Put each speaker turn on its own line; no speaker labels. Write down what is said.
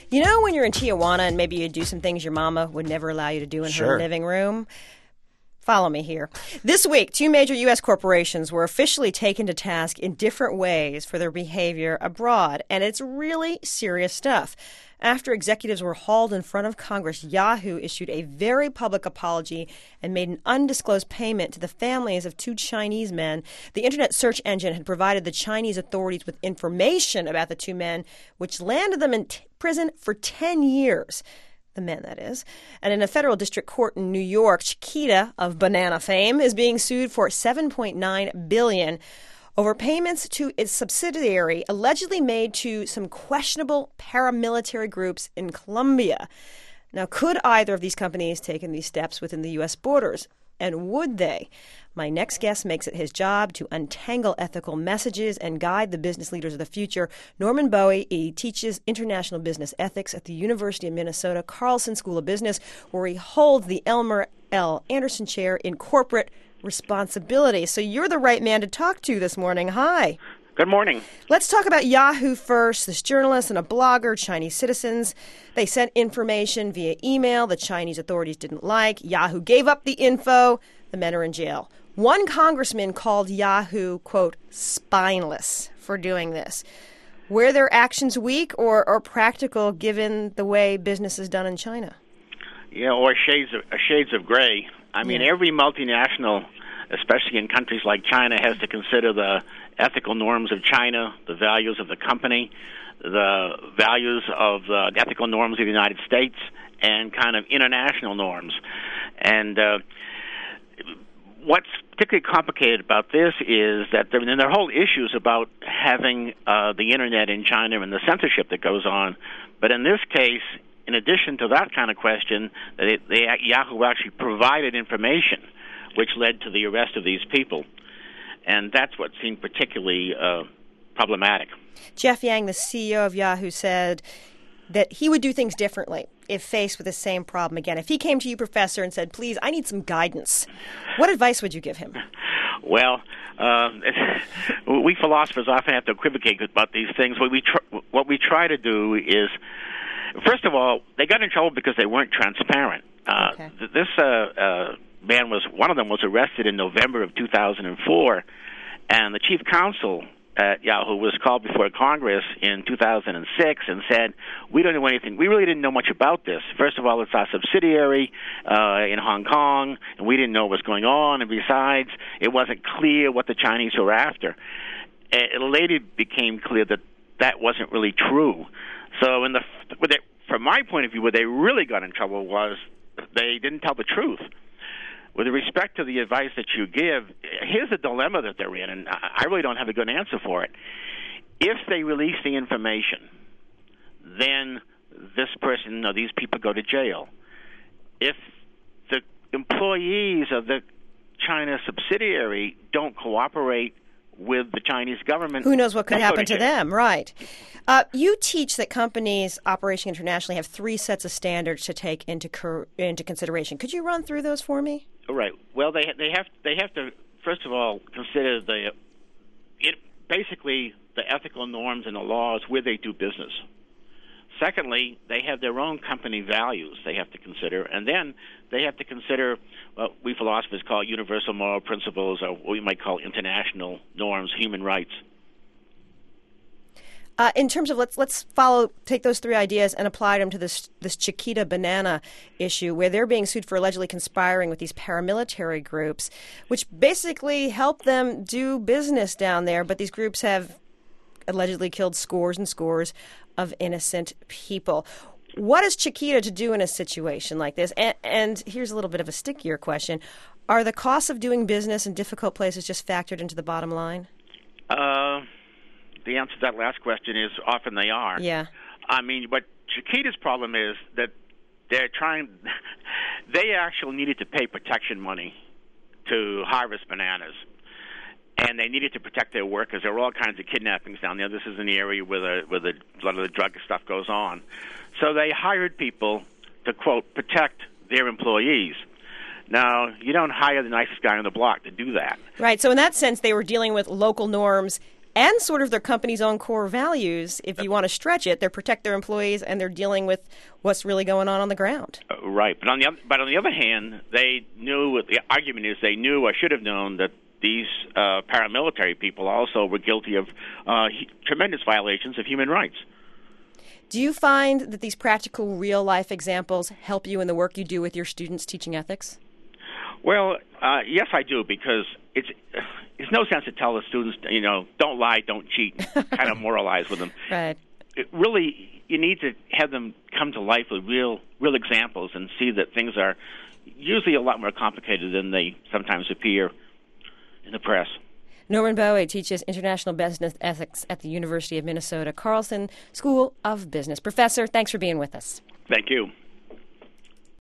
You know when you're in Tijuana and maybe you do some things your mama would never allow you to do in her living room? Follow me here. This week, 2 major U.S. corporations were officially taken to task in different ways for their behavior abroad, and it's really serious stuff. After executives were hauled in front of Congress, Yahoo issued a very public apology and made an undisclosed payment to the families of 2 Chinese men. The internet search engine had provided the Chinese authorities with information about the 2 men, which landed them in prison for 10 years. The men, that is. And in a federal district court in New York, Chiquita of banana fame is being sued for $7.9 billion over payments to its subsidiary allegedly made to some questionable paramilitary groups in Colombia. Now, could either of these companies taken these steps within the U.S. borders? And would they? My next guest makes it his job to untangle ethical messages and guide the business leaders of the future. Norman Bowie, he teaches international business ethics at the University of Minnesota Carlson School of Business, where he holds the Elmer L. Anderson Chair in Corporate Responsibility. So you're the right man to talk to this morning. Hi.
Good morning.
Let's talk about Yahoo first. This journalist and a blogger, Chinese citizens, they sent information via email the Chinese authorities didn't like. Yahoo gave up the info. The men are in jail. One congressman called Yahoo, quote, spineless for doing this. Were their actions weak or practical given the way business is done in China?
Yeah, or shades of gray. I mean, every multinational, especially in countries like China, has to consider the ethical norms of China, the values of the company, the values of the ethical norms of the United States, and kind of international norms. And what's particularly complicated about this is that there are whole issues about having the Internet in China and the censorship that goes on. But in this case, in addition to that kind of question, Yahoo actually provided information which led to the arrest of these people. And that's what seemed particularly problematic.
Jeff Yang, the CEO of Yahoo, said that he would do things differently if faced with the same problem again. If he came to you, Professor, and said, please, I need some guidance, what advice would you give him?
Well, we philosophers often have to equivocate about these things. What we try to do is, first of all, they got in trouble because they weren't transparent.
Okay.
This man one of them was arrested in November of 2004, and the chief counsel at Yahoo was called before Congress in 2006 and said, we don't know anything. We really didn't know much about this. First of all, it's our subsidiary in Hong Kong, and we didn't know what was going on. And besides, it wasn't clear what the Chinese were after. It later became clear that that wasn't really true. So from my point of view, where they really got in trouble was they didn't tell the truth. With respect to the advice that you give, here's the dilemma that they're in, and I really don't have a good answer for it. If they release the information, then these people go to jail. If the employees of the China subsidiary don't cooperate with the Chinese government,
who knows what could happen to them, right? You teach that companies operating internationally have 3 sets of standards to take into consideration. Could you run through those for me?
Right. Well, they have to first of all consider basically the ethical norms and the laws where they do business. Secondly, they have their own company values they have to consider, and then they have to consider what we philosophers call universal moral principles, or what we might call international norms, human rights.
In terms of let's take those 3 ideas and apply them to this Chiquita banana issue, where they're being sued for allegedly conspiring with these paramilitary groups, which basically help them do business down there. But these groups have allegedly killed scores and scores of innocent people. What is Chiquita to do in a situation like this? And here's a little bit of a stickier question: are the costs of doing business in difficult places just factored into the bottom line?
The answer to that last question is often they are.
Yeah.
I mean, but Chiquita's problem is that they actually needed to pay protection money to harvest bananas. And they needed to protect their workers. There were all kinds of kidnappings down there. This is an area where a lot of the drug stuff goes on. So they hired people to, quote, protect their employees. Now, you don't hire the nicest guy on the block to do that.
Right. So in that sense, they were dealing with local norms and sort of their company's own core values. If you want to stretch it, they protect their employees and they're dealing with what's really going on the ground.
Right. But on the other hand, they knew, the argument is they knew or should have known that these paramilitary people also were guilty of tremendous violations of human rights.
Do you find that these practical, real-life examples help you in the work you do with your students teaching ethics?
Well, yes, I do, because it's no sense to tell the students, don't lie, don't cheat, kind of moralize with them.
Right.
Really, you need to have them come to life with real examples and see that things are usually a lot more complicated than they sometimes appear in the press.
Norman Bowie teaches international business ethics at the University of Minnesota Carlson School of Business. Professor, thanks for being with us.
Thank you.